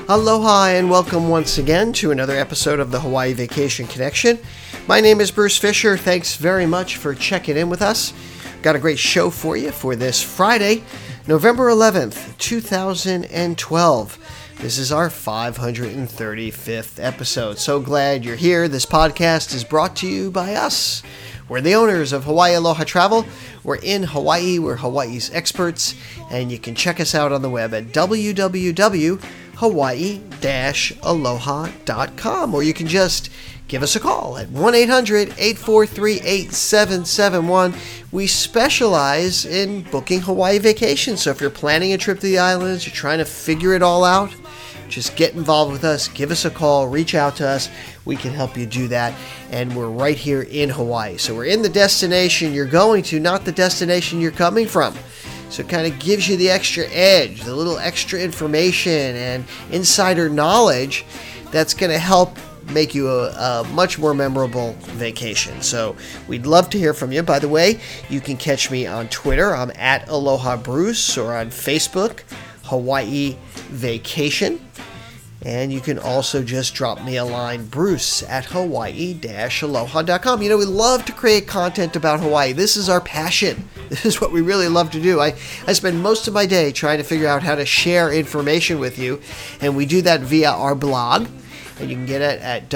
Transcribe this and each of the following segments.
Aloha and welcome once again to another episode of the Hawaii Vacation Connection. My name is Bruce Fisher. Thanks very much for checking in with us. Got a great show for you for this Friday, November 11th, 2012. This is our 535th episode. So glad you're here. This podcast is brought to you by us. We're the owners of Hawaii Aloha Travel. We're in Hawaii. We're Hawaii's experts. And you can check us out on the web at www.hawaii-aloha.com. Or you can just give us a call at 1-800-843-8771. We specialize in booking Hawaii vacations. So if you're planning a trip to the islands, you're trying to figure it all out, just get involved with us, give us a call, reach out to us. We can help you do that. And we're right here in Hawaii. So we're in the destination you're going to, not the destination you're coming from. So it kind of gives you the extra edge, the little extra information and insider knowledge that's going to help make you a much more memorable vacation. So we'd love to hear from you. By the way, you can catch me on Twitter. I'm at Aloha Bruce, or on Facebook, Hawaii Vacation. And you can also just drop me a line, Bruce at Hawaii-Aloha.com. You know, we love to create content about Hawaii. This is our passion. This is what we really love to do. I spend most of my day trying to figure out how to share information with you, and we do that via our blog. And you can get it at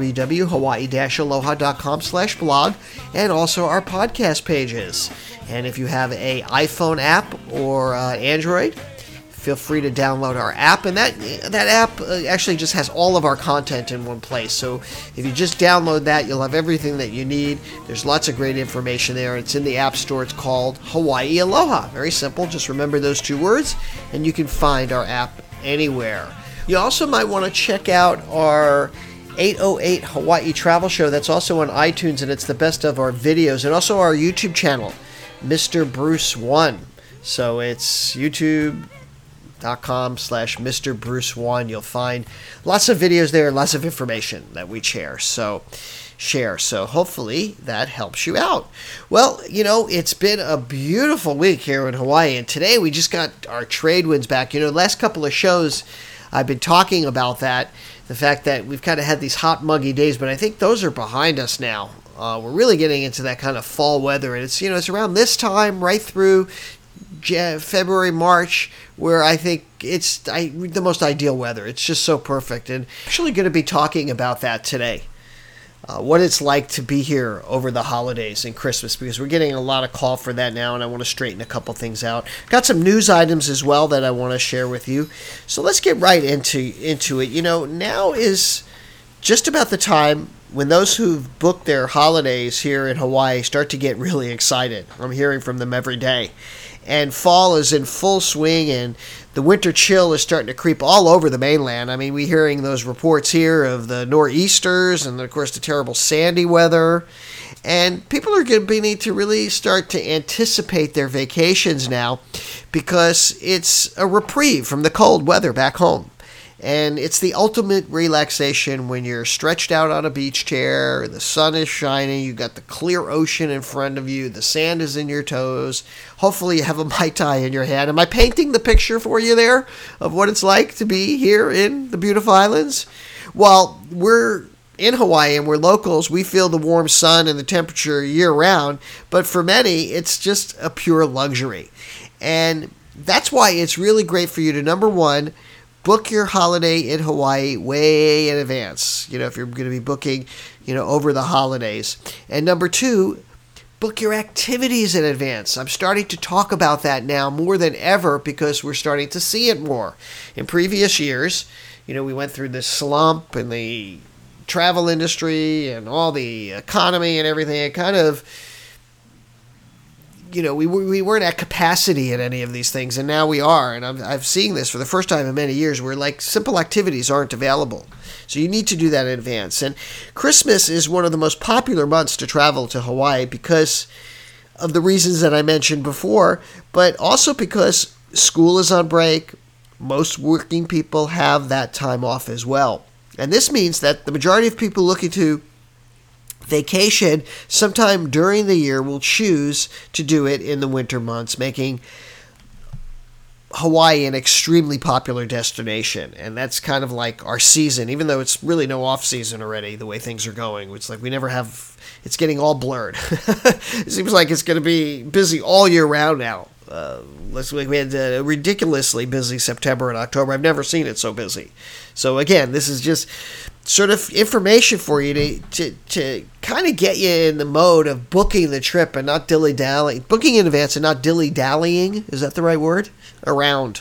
www.hawaii-aloha.com/blog, and also our podcast pages. And if you have an iPhone app or Android, feel free to download our app, and that app actually just has all of our content in one place. So if you just download that, you'll have everything that you need. There's lots of great information there. It's in the App Store. It's called Hawaii Aloha. Very simple. Just remember those two words, and you can find our app anywhere. You also might want to check out our 808 Hawaii Travel Show. That's also on iTunes, and it's the best of our videos, and also our YouTube channel, Mr. Bruce 1. So it's youtube.com/Mr. Bruce 1. You'll find lots of videos there, lots of information that we share. So hopefully that helps you out. Well, you know, it's been a beautiful week here in Hawaii, and today we just got our trade winds back. You know, the last couple of shows I've been talking about that, the fact that we've kind of had these hot, muggy days, but I think those are behind us now. We're really getting into that kind of fall weather, and it's around this time right through February, March, where I think it's the most ideal weather. It's just so perfect. And I'm actually going to be talking about that today, what it's like to be here over the holidays and Christmas, because we're getting a lot of call for that now, and I want to straighten a couple things out. Got some news items as well that I want to share with you. So let's get right into it. You know, now is just about the time when those who've booked their holidays here in Hawaii start to get really excited. I'm hearing from them every day. And fall is in full swing, and the winter chill is starting to creep all over the mainland. I mean, we're hearing those reports here of the nor'easters and, of course, the terrible sandy weather. And people are going to need to really start to anticipate their vacations now, because it's a reprieve from the cold weather back home. And it's the ultimate relaxation when you're stretched out on a beach chair, the sun is shining, you've got the clear ocean in front of you, the sand is in your toes. Hopefully you have a Mai Tai in your hand. Am I painting the picture for you there of what it's like to be here in the beautiful islands? Well, we're in Hawaii and we're locals. We feel the warm sun and the temperature year-round, but for many, it's just a pure luxury. And that's why it's really great for you to, number one, book your holiday in Hawaii way in advance, if you're going to be booking, over the holidays. And number two, book your activities in advance. I'm starting to talk about that now more than ever, because we're starting to see it more. In previous years, we went through this slump in the travel industry and all the economy and everything. It kind of, we weren't at capacity in any of these things, and now we are. And I'm seeing this for the first time in many years, where simple activities aren't available. So you need to do that in advance. And Christmas is one of the most popular months to travel to Hawaii because of the reasons that I mentioned before, but also because school is on break. Most working people have that time off as well. And this means that the majority of people looking to vacation sometime during the year will choose to do it in the winter months, making Hawaii an extremely popular destination, and that's kind of like our season, even though it's really no off season already, the way things are going. It's like we never have, it's getting all blurred. It seems like it's going to be busy all year round now. We had a ridiculously busy September and October. I've never seen it so busy. So again, this is just sort of information for you to kind of get you in the mode of booking the trip and not dilly-dallying. Booking in advance and not dilly-dallying, is that the right word? Around.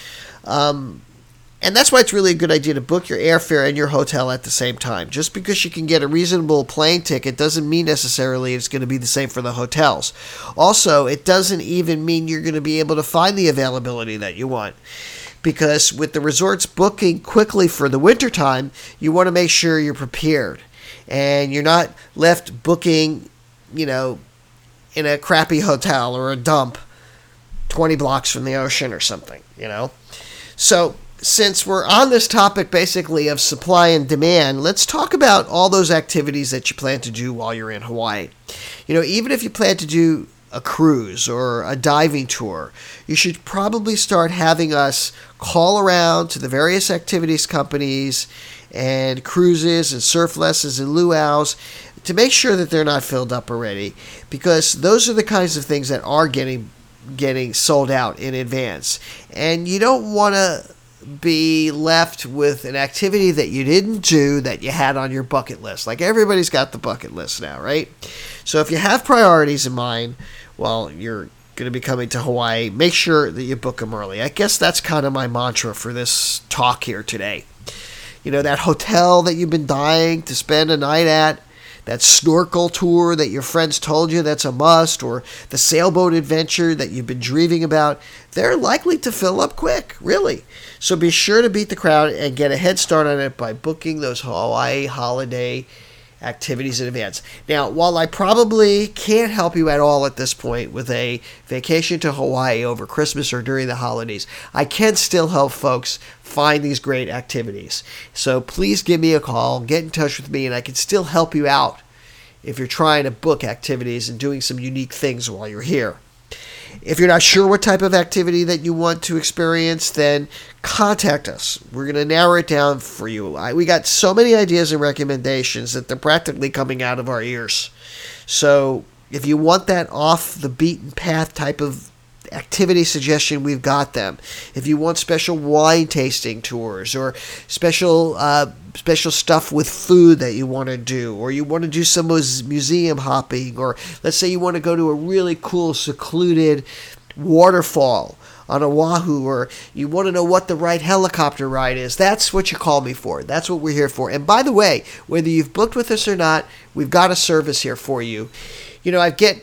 And that's why it's really a good idea to book your airfare and your hotel at the same time. Just because you can get a reasonable plane ticket doesn't mean necessarily it's going to be the same for the hotels. Also, it doesn't even mean you're going to be able to find the availability that you want. Because with the resorts booking quickly for the wintertime, you want to make sure you're prepared. And you're not left booking, in a crappy hotel or a dump 20 blocks from the ocean or something, So, since we're on this topic basically of supply and demand, let's talk about all those activities that you plan to do while you're in Hawaii. Even if you plan to do a cruise or a diving tour, you should probably start having us call around to the various activities companies and cruises and surf lessons and luau's to make sure that they're not filled up already, because those are the kinds of things that are getting sold out in advance. And you don't want to be left with an activity that you didn't do that you had on your bucket list. Like everybody's got the bucket list now, right? So if you have priorities in mind while you're going to be coming to Hawaii, make sure that you book them early. I guess that's kind of my mantra for this talk here today. That hotel that you've been dying to spend a night at, that snorkel tour that your friends told you that's a must, or the sailboat adventure that you've been dreaming about, they're likely to fill up quick, really. So be sure to beat the crowd and get a head start on it by booking those Hawaii holiday activities in advance. Now, while I probably can't help you at all at this point with a vacation to Hawaii over Christmas or during the holidays, I can still help folks find these great activities. So please give me a call, get in touch with me, and I can still help you out if you're trying to book activities and doing some unique things while you're here. If you're not sure what type of activity that you want to experience, then contact us. We're going to narrow it down for you. We got so many ideas and recommendations that they're practically coming out of our ears. So if you want that off the beaten path type of activity suggestion, we've got them. If you want special wine tasting tours or special stuff with food that you want to do, or you want to do some museum hopping, or let's say you want to go to a really cool secluded waterfall on Oahu, or you want to know what the right helicopter ride is, that's what you call me for. That's what we're here for. And by the way, whether you've booked with us or not, we've got a service here for you. I get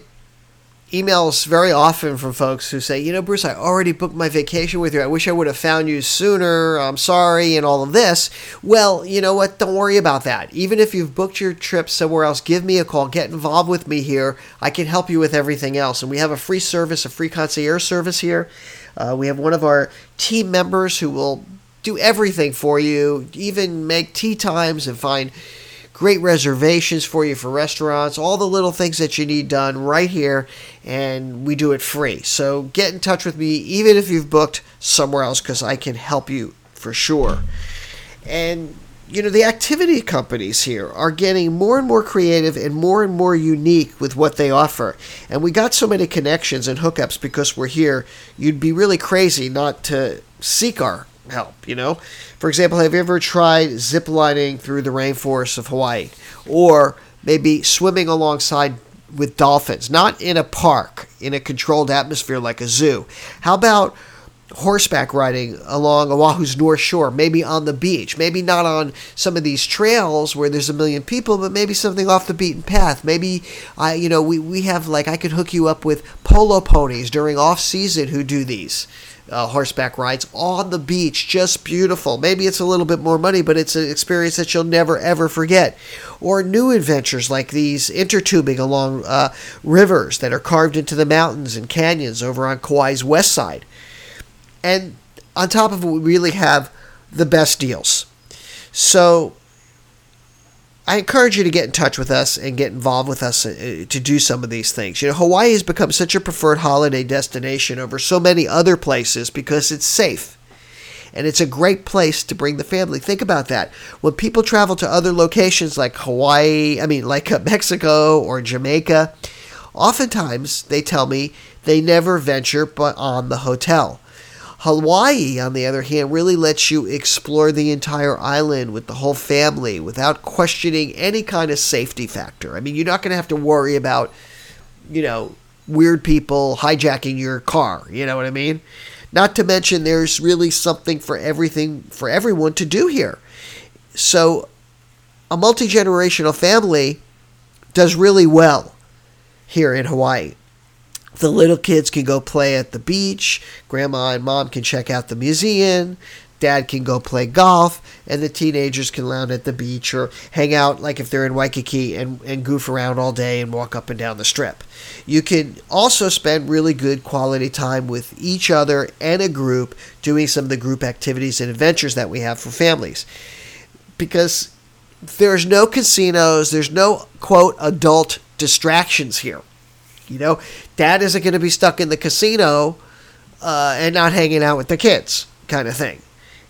emails very often from folks who say, Bruce, I already booked my vacation with you. I wish I would have found you sooner. I'm sorry, and all of this. Well, you know what? Don't worry about that. Even if you've booked your trip somewhere else, give me a call. Get involved with me here. I can help you with everything else. And we have a free service, a free concierge service here. We have one of our team members who will do everything for you, even make tea times and find great reservations for you for restaurants, all the little things that you need done right here, and we do it free. So get in touch with me, even if you've booked somewhere else, because I can help you for sure. And, the activity companies here are getting more and more creative and more unique with what they offer. And we got so many connections and hookups because we're here, you'd be really crazy not to seek our help, For example, have you ever tried ziplining through the rainforests of Hawaii? Or maybe swimming alongside with dolphins, not in a park, in a controlled atmosphere like a zoo? How about horseback riding along Oahu's North Shore, maybe on the beach, maybe not on some of these trails where there's a million people, but maybe something off the beaten path? Maybe, we have, I could hook you up with polo ponies during off season who do these horseback rides on the beach, just beautiful. Maybe it's a little bit more money, but it's an experience that you'll never ever forget. Or new adventures like these intertubing along rivers that are carved into the mountains and canyons over on Kauai's west side. And on top of it, we really have the best deals. So I encourage you to get in touch with us and get involved with us to do some of these things. Hawaii has become such a preferred holiday destination over so many other places because it's safe. And it's a great place to bring the family. Think about that. When people travel to other locations like Mexico or Jamaica, oftentimes they tell me they never venture beyond the hotel. Hawaii, on the other hand, really lets you explore the entire island with the whole family without questioning any kind of safety factor. You're not going to have to worry about, weird people hijacking your car. You know what I mean? Not to mention there's really something for everyone to do here. So a multi-generational family does really well here in Hawaii. The little kids can go play at the beach. Grandma and mom can check out the museum. Dad can go play golf. And the teenagers can lounge at the beach or hang out, like if they're in Waikiki, and goof around all day and walk up and down the strip. You can also spend really good quality time with each other and a group doing some of the group activities and adventures that we have for families. Because there's no casinos, there's no, quote, adult distractions here. Dad isn't going to be stuck in the casino and not hanging out with the kids, kind of thing.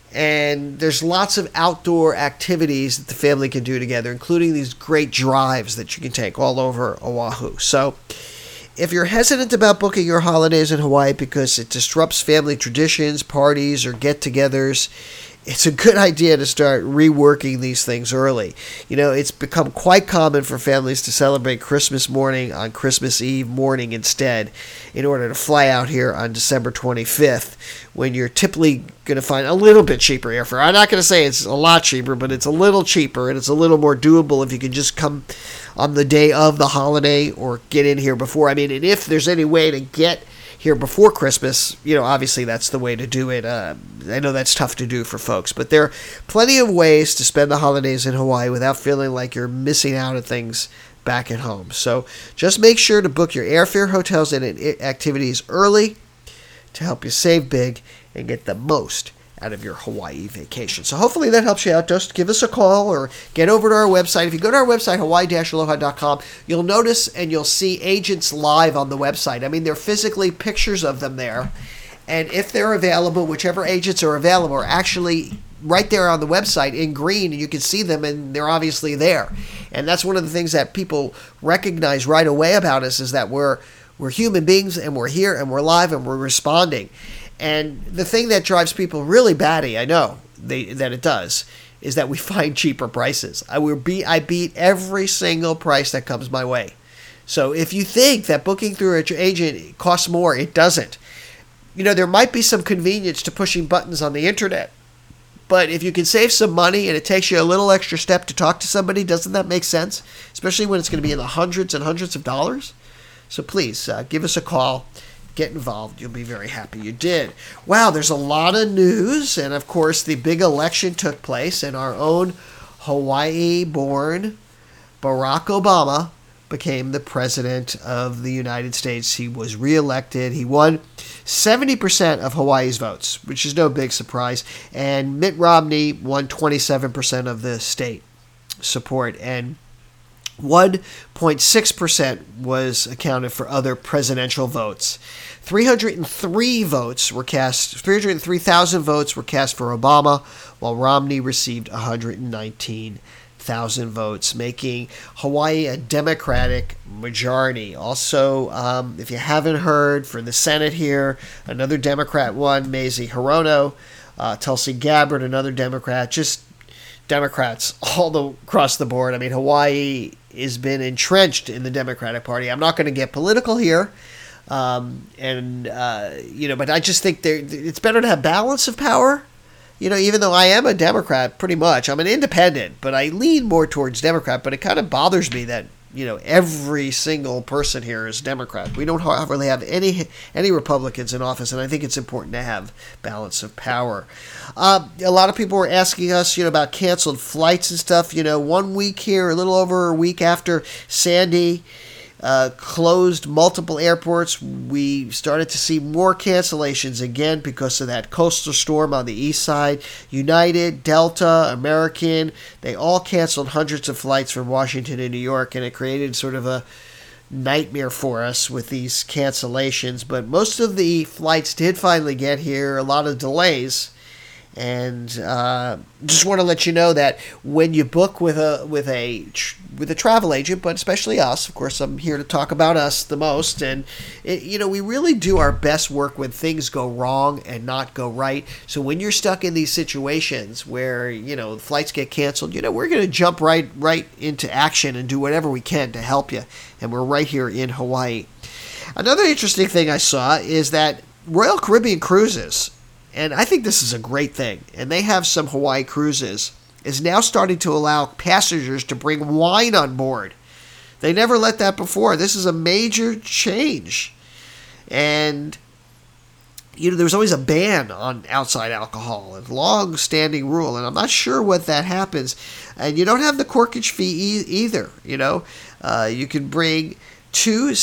And there's lots of outdoor activities that the family can do together, including these great drives that you can take all over Oahu. So if you're hesitant about booking your holidays in Hawaii because it disrupts family traditions, parties, or get-togethers, it's a good idea to start reworking these things early. It's become quite common for families to celebrate Christmas morning on Christmas Eve morning instead, in order to fly out here on December 25th, when you're typically going to find a little bit cheaper airfare. I'm not going to say it's a lot cheaper, but it's a little cheaper, and it's a little more doable if you can just come on the day of the holiday or get in here before. And if there's any way to get here before Christmas, obviously that's the way to do it. I know that's tough to do for folks, but there are plenty of ways to spend the holidays in Hawaii without feeling like you're missing out on things back at home. So just make sure to book your airfare, hotels, and activities early to help you save big and get the most out of your Hawaii vacation. So hopefully that helps you out. Just give us a call or get over to our website. If you go to our website, hawaii-aloha.com, you'll notice and you'll see agents live on the website. There are physically pictures of them there. And if they're available, whichever agents are available are actually right there on the website in green, and you can see them, and they're obviously there. And that's one of the things that people recognize right away about us, is that we're human beings, and we're here, and we're live, and we're responding. And the thing that drives people really batty, I know that it does, is that we find cheaper prices. I beat every single price that comes my way. So if you think that booking through an agent costs more, it doesn't. There might be some convenience to pushing buttons on the internet, but if you can save some money and it takes you a little extra step to talk to somebody, doesn't that make sense? Especially when it's going to be in the hundreds and hundreds of dollars. So please give us a call. Get involved. You'll be very happy you did. Wow, there's a lot of news. And, of course, the big election took place, and our own Hawaii-born Barack Obama became the president of the United States. He was reelected. He won 70% of Hawaii's votes, which is no big surprise. And Mitt Romney won 27% of the state support. And 1.6% was accounted for other presidential votes. 303,000 votes were cast for Obama, while Romney received 119,000 votes, making Hawaii a Democratic majority. Also, if you haven't heard, for the Senate here, another Democrat won, Mazie Hirono, Tulsi Gabbard, another Democrat, just Democrats all across the board. Hawaii has been entrenched in the Democratic Party. I'm not going to get political here, but I just think it's better to have balance of power. Even though I am a Democrat, pretty much, I'm an independent, but I lean more towards Democrat. But it kind of bothers me that every single person here is Democrat. We don't really have any Republicans in office, and I think it's important to have balance of power. A lot of people were asking us, about canceled flights and stuff. 1 week here, a little over a week after Sandy, closed multiple airports. We started to see more cancellations again because of that coastal storm on the east side. United, Delta, American, they all canceled hundreds of flights from Washington to New York, and it created sort of a nightmare for us with these cancellations. But most of the flights did finally get here, a lot of delays. And just want to let you know that when you book with a travel agent, but especially us, of course, I'm here to talk about us the most. And we really do our best work when things go wrong and not go right. So when you're stuck in these situations where flights get canceled, we're going to jump right into action and do whatever we can to help you. And we're right here in Hawaii. Another interesting thing I saw is that Royal Caribbean Cruises, and I think this is a great thing, and they have some Hawaii cruises, is now starting to allow passengers to bring wine on board. They never let that before. This is a major change. And, there's always a ban on outside alcohol, a long-standing rule, and I'm not sure what that happens. And you don't have the corkage fee either, You can bring two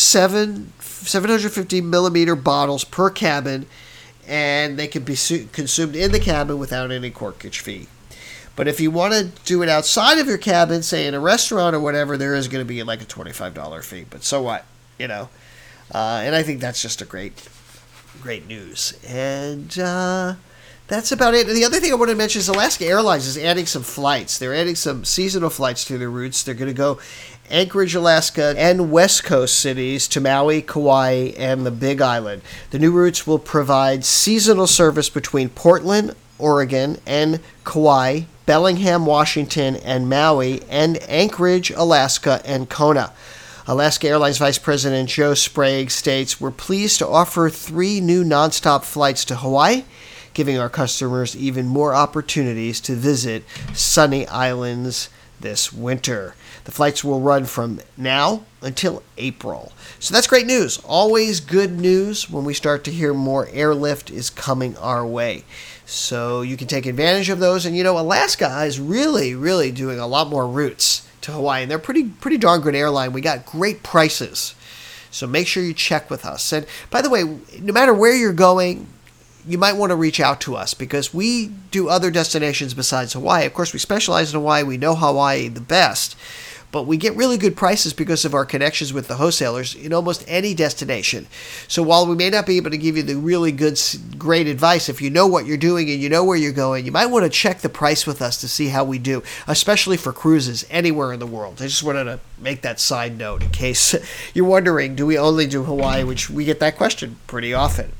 750 millimeter bottles per cabin, and they can be consumed in the cabin without any corkage fee. But if you want to do it outside of your cabin, say in a restaurant or whatever, there is going to be like a $25 fee. But so what, And I think that's just a great news. And that's about it. And the other thing I want to mention is Alaska Airlines is adding some flights. They're adding some seasonal flights to their routes. They're going to go Anchorage, Alaska, and West Coast cities to Maui, Kauai, and the Big Island. The new routes will provide seasonal service between Portland, Oregon, and Kauai, Bellingham, Washington, and Maui, and Anchorage, Alaska, and Kona. Alaska Airlines Vice President Joe Sprague states, "We're pleased to offer 3 new nonstop flights to Hawaii, giving our customers even more opportunities to visit sunny islands this winter." The flights will run from now until April. So that's great news. Always good news when we start to hear more airlift is coming our way. So you can take advantage of those. And Alaska is really, really doing a lot more routes to Hawaii. And they're pretty darn good airline. We got great prices. So make sure you check with us. And by the way, no matter where you're going, you might want to reach out to us because we do other destinations besides Hawaii. Of course, we specialize in Hawaii. We know Hawaii the best. But we get really good prices because of our connections with the wholesalers in almost any destination. So while we may not be able to give you the really great advice, if you know what you're doing and you know where you're going, you might want to check the price with us to see how we do, especially for cruises anywhere in the world. I just wanted to make that side note in case you're wondering, do we only do Hawaii, which we get that question pretty often.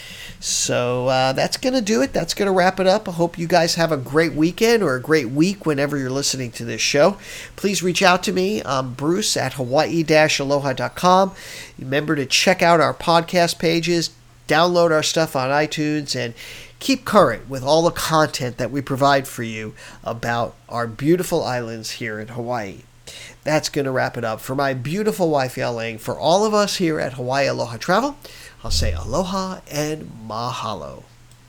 So that's going to do it. That's going to wrap it up. I hope you guys have a great weekend or a great week whenever you're listening to this show. Please reach out to me. I'm Bruce at Hawaii-Aloha.com. Remember to check out our podcast pages, download our stuff on iTunes, and keep current with all the content that we provide for you about our beautiful islands here in Hawaii. That's going to wrap it up. For my beautiful wife, Yaling, for all of us here at Hawaii Aloha Travel, I'll say aloha and mahalo.